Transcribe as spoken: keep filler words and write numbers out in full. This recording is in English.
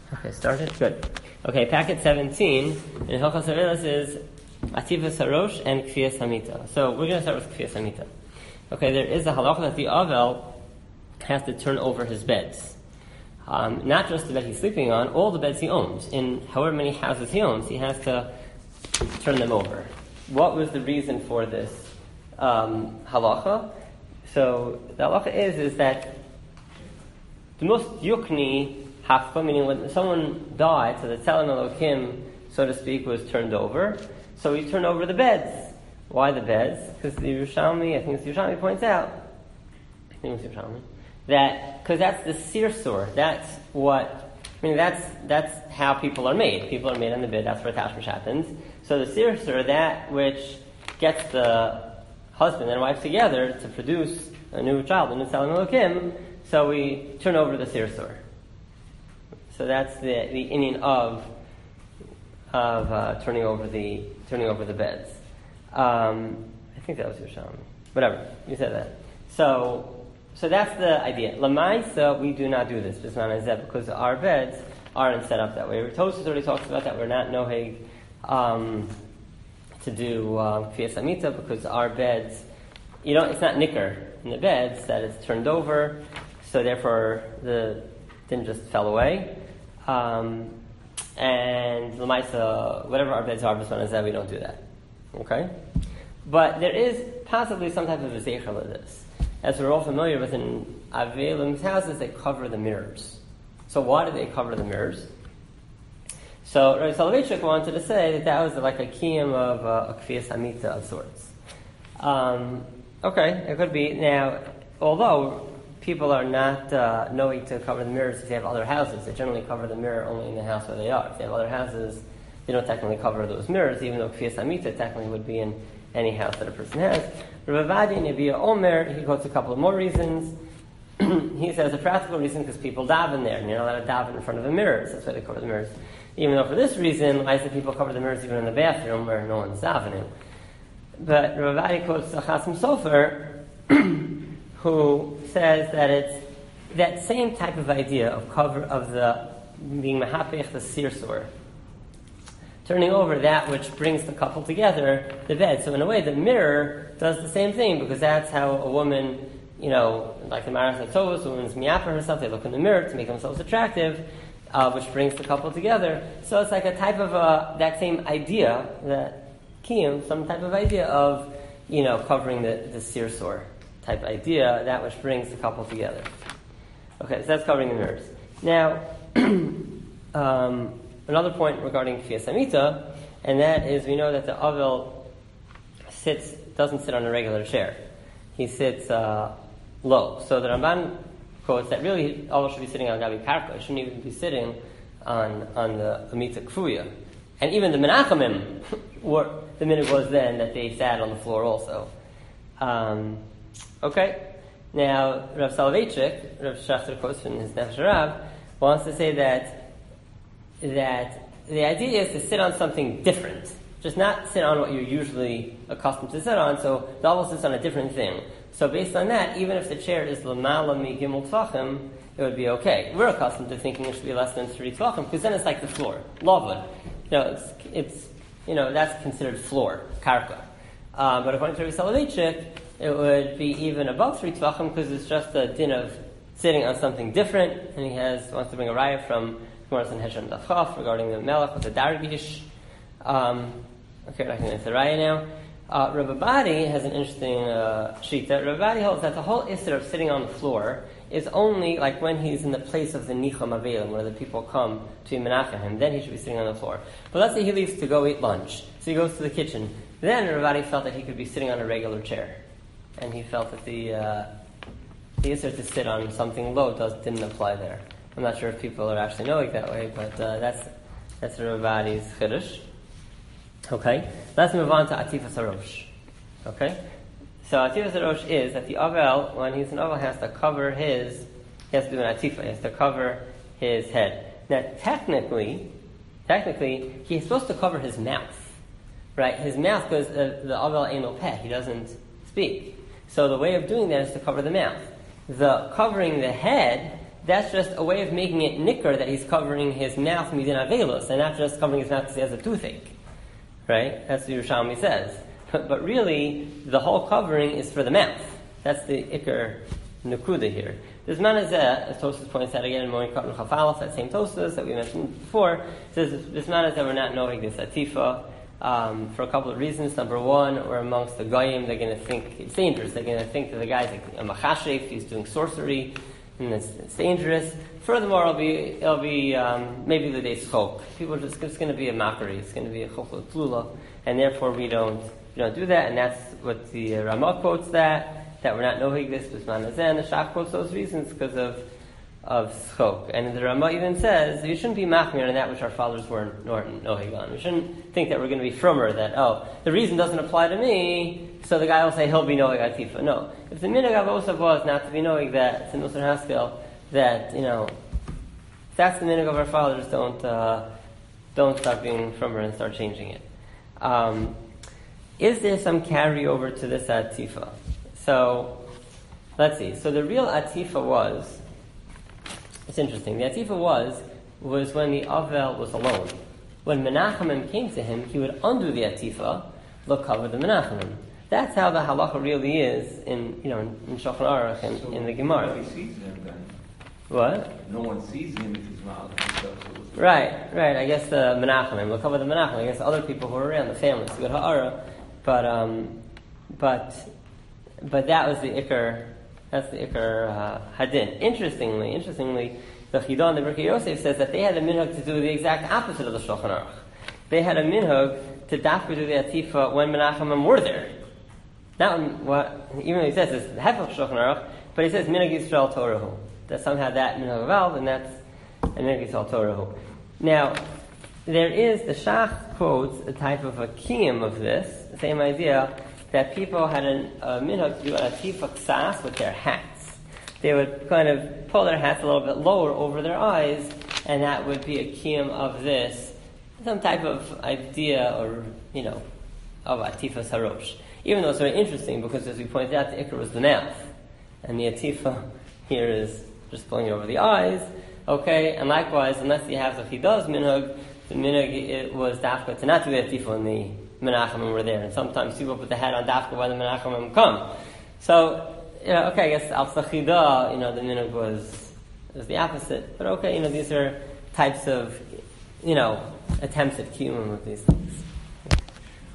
Okay, started? Good. Okay, packet seventeen in Hilchos Hareilus is Atifas Harosh and Kfiyas Hamita. So we're going to start with Kfiyas Hamita. Okay, there is a halacha that the Avel has to turn over his beds. Um, not just the bed he's sleeping on, all the beds he owns. In however many houses he owns, he has to turn them over. What was the reason for this um, halacha? So the halacha is, is that the most yukni hafka, meaning when someone died, so the Tzelem Elokim, so to speak, was turned over. So he turned over the beds. Why the beds? Because the Yerushalmi, I think it's Yerushalmi points out, I think it's Yerushalmi, that, because that's the sirsur, that's what, I mean, that's that's how people are made. People are made on the bed, that's where attachment happens. So the sirsur, that which gets the husband and wife together to produce a new child, a new Tzelem Elokim, so we turn over the sirsur. So that's the the inyan of of uh, turning over the turning over the beds. Um, I think that was Yerushalmi. Whatever, you said that. So so that's the idea. Lamaisa, we do not do this, just not as that, because our beds aren't set up that way. Tosfos already talks about that. We're not noheg um, to do Kfiyas Hamita because our beds, you know, it's not nicker in the beds that it's turned over, so therefore the din just fell away. Um, and Lamaisa, whatever our beds are, B'sman Hazeh, we don't do that. Okay? But there is possibly some type of a zeichel of this. As we're all familiar with in Avelim's houses, they cover the mirrors. So why do they cover the mirrors? So Rabbi Soloveitchik wanted to say that that was like a kiyum of uh, a Kfiyas Hamita of sorts. Um, okay, it could be. Now, although people are not uh, knowing to cover the mirrors if they have other houses. They generally cover the mirror only in the house where they are. If they have other houses, they don't technically cover those mirrors, even though Kfiyas Hamita technically would be in any house that a person has. Rav Avadi Nebiya Omer, he quotes a couple of more reasons. He says a practical reason because people daven there, and you're not allowed to daven in front of the mirrors. That's why they cover the mirrors. Even though for this reason, I said people cover the mirrors even in the bathroom where no one's davening. But Rav Avadi quotes Chasim Sofer, who says that it's that same type of idea of cover of the being mahapech the sirsur, turning over that which brings the couple together, the bed. So in a way, the mirror does the same thing because that's how a woman, you know, like the Maras HaTovos, a woman's miapa herself, they look in the mirror to make themselves attractive, uh, which brings the couple together. So it's like a type of uh, that same idea, that kiyum, some type of idea of, you know, covering the, the sirsur type idea, that which brings the couple together. Okay, so that's covering the mirrors. Now, um, another point regarding Kfiyas Hamita, and that is we know that the Avel sits, doesn't sit on a regular chair. He sits uh, low. So the Ramban quotes that really Avel should be sitting on Gabi Karka. He shouldn't even be sitting on on the Hamita Kfuya. And even the Menachamim, were, the minute was then that they sat on the floor also. Um, Okay, now Rav Soloveitchik, Rav Schachter quotes from his Nefesh Rav, wants to say that that the idea is to sit on something different, just not sit on what you're usually accustomed to sit on. So the Avel sits on a different thing. So based on that, even if the chair is l'mala mi gimel tvachim, it would be okay. We're accustomed to thinking it should be less than three tvachim because then it's like the floor, lavud. You know, it's it's you know that's considered floor, karka. Uh, but according to Rav Soloveitchik, it would be even above three tvachim because it's just a din of sitting on something different. And he has wants to bring a raya from Gemara and Heshem Dafchaf regarding the melech with the dargish. Um, okay, I can get the raya now. Uh, Rav Abadi has an interesting uh, shita. Rav Abadi holds that the whole issur of sitting on the floor is only like when he's in the place of the nicham avelim, where the people come to menachem him. Then he should be sitting on the floor. But let's say he leaves to go eat lunch, so he goes to the kitchen. Then Rav Abadi felt that he could be sitting on a regular chair. And he felt that the uh, the issur to sit on something low does didn't apply there. I'm not sure if people are actually knowing that way, but uh, that's that's Rav Avadi's chiddush. Okay, let's move on to Atifas Harosh. Okay, so Atifas Harosh is that the Avel, when he's an Avel, has to cover his, he has to do an Atifa, he has to cover his head. Now, technically, technically, he's supposed to cover his mouth, right? His mouth, because uh, the Avel ain't no peh, he doesn't speak. So the way of doing that is to cover the mouth. The covering the head, that's just a way of making it nicker that he's covering his mouth midin avelus, and not just covering his mouth because he has a toothache. Right? That's what Yerushalmi says. But, but really, the whole covering is for the mouth. That's the ikar nukuda here. This manazeh, as Tosfos points out again in Moin Katan Chafalaf, that same Tosfos that we mentioned before, says this manazeh we're not knowing this atifa um, for a couple of reasons. Number one, we're amongst the goyim, they're going to think it's dangerous. They're going to think that the guy's a machashef, he's doing sorcery, and it's, it's dangerous. Furthermore, it'll be, it'll be um, maybe the day schok. People are just, it's going to be a mockery. It's going to be a chokla tlula, and therefore we don't we don't do that. And that's what the uh, Ramah quotes that that we're not knowing this with manazeh. And the Shach quotes those reasons because of of schok. And the Ramah even says you shouldn't be machmir in that which our fathers weren't knowing on. We shouldn't think that we're going to be frummer. That oh, the reason doesn't apply to me, so the guy will say he'll be knowing atifa. No, if the minhag avosav was not to be knowing that it's a Musar Haskel, that you know, if that's the minhag of our fathers, don't uh, don't start being frummer and start changing it. Um, is there some carryover to this atifa? So let's see. So the real atifa was. It's interesting. The atifa was was when the Avel was alone. When Menachem came to him, he would undo the atifa, look cover the Menachem. That's how the halacha really is in you know in, in Shulchan Aruch and so in the Gemara. Nobody sees him then. What? No one sees him if he's not. Right, right. I guess the Menachem look cover the Menachem. I guess other people who are around the family, so good ha'ara, but um, but but that was the ikar. That's the ikar uh, hadin. Interestingly, interestingly, the Chidon, the Birkei Yosef says that they had a minhag to do the exact opposite of the Shulchan Aruch. They had a minhag to dafka do the atifa when Menachem were there. Not when, what, even though he says it's the hefech Shulchan Aruch, but he says minhag Yisrael Torahu. That somehow that minhag of Al, and that's a minhag Yisrael Torahu. Now, there is, the Shach quotes a type of a kiyum of this, the same idea, that people had an, a minhag to do an atifa ksas with their hats. They would kind of pull their hats a little bit lower over their eyes, and that would be a kiyum of this, some type of idea or, you know, of atifa sarosh. Even though it's very interesting, because as we pointed out, the ikar was the mouth, and the atifa here is just pulling it over the eyes, okay, and likewise, unless you have the chidas minhag, the minhag it was dafka to not do the atifa when the Menachem were there, and sometimes people put the hat on dafka when the Menachem come. So, you know, okay, I guess al tzachida, you know, the minhag was was the opposite, but okay, you know, these are types of, you know, attempts at kiyum with these things.